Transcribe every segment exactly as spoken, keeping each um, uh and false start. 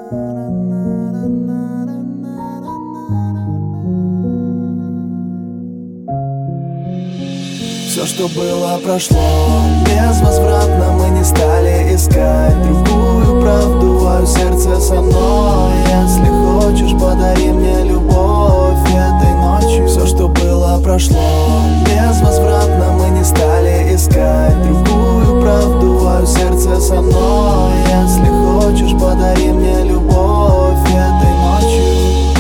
Все, что было, прошло безвозвратно. Мы не стали искать другую правду, а сердце со мной. Если хочешь, подари мне любовь этой ночью. Все, что было, прошло безвозвратно. Мы не стали искать другую правду, а сердце со мной. Если хочешь, подари мне любовь этой ночью.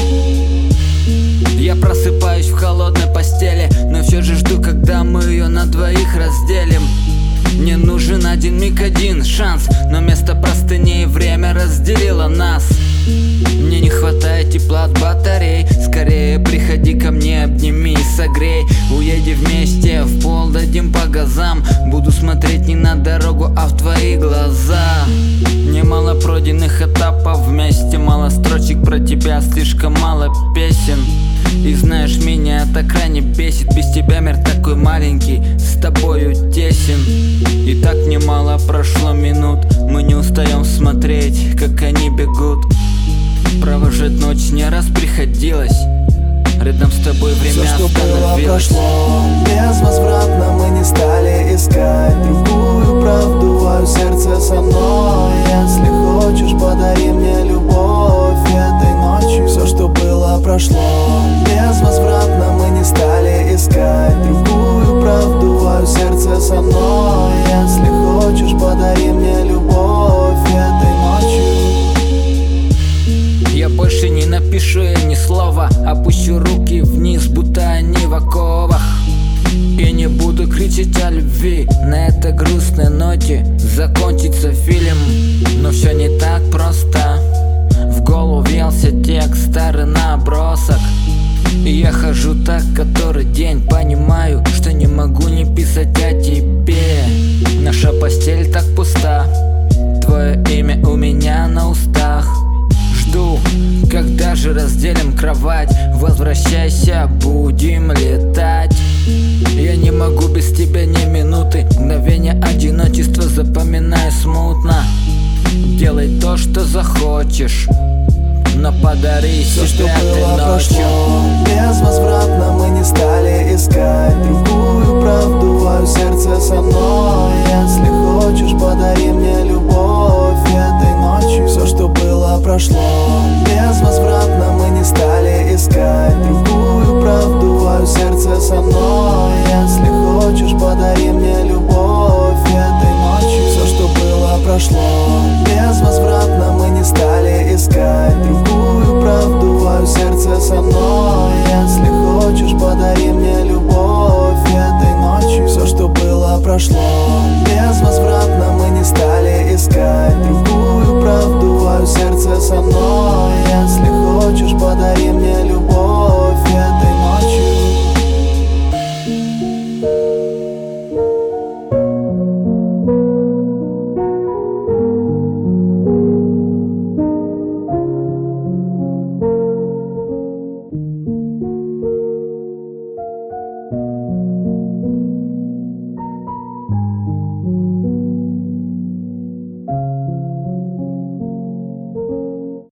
Я просыпаюсь в холодной постели, но все же жду, когда мы ее на двоих разделим. Мне нужен один миг, один шанс, но вместо простыней время разделило нас. Мне не хватает тепла от батарей. Скорее приходи ко мне, обними и согрей. Уедем вместе, в пол дадим по газам. Буду смотреть не на дорогу, а в твои глаза. Немало пройденных этапов вместе, мало строчек про тебя, слишком мало песен. И знаешь, меня это крайне бесит. Без тебя мир такой маленький, с тобою тесен. И так немало прошло минут, мы не устаем смотреть, как они бегут. Провожать ночь не раз приходилось, рядом с тобой время все, остановилось. Что было, прошло безвозвратно. Мы не стали искать другую правду, а сердце со мной. Если хочешь, подари мне любовь этой ночью. Все, что было, прошло безвозвратно. Мы не стали искать другую правду, а сердце со мной. Если хочешь, подари мне любовь этой ночью. Я больше не напишу ей ни слова, опущу руки вниз, будто они в оковах. И не буду кричать о любви, на этой грустной ноте закончится фильм. Но все не так просто, в голову въелся текст, старый набросок. И я хожу так который день, понимаю, что не могу не писать о тебе. Наша постель так пуста, твое имя у меня на устах. Жду, когда же разделим кровать. Возвращайся, будем летать. Я не могу без тебя ни минуты. Мгновение одиночества запоминаю смутно. Делай то, что захочешь, но подари все, что себя было, ты ночью. прошло безвозвратно. Мы не стали искать другую правду, а сердце со мной. Если хочешь, подари мне любовь этой ночью. Все, что было, прошло безвозвратно. Мы не стали искать другую правду, а сердце со мной. Если хочешь, подари мне любовь этой ночью. Все, что было, прошло безвозвратно. Мы не стали искать другую правду, а сердце со мной.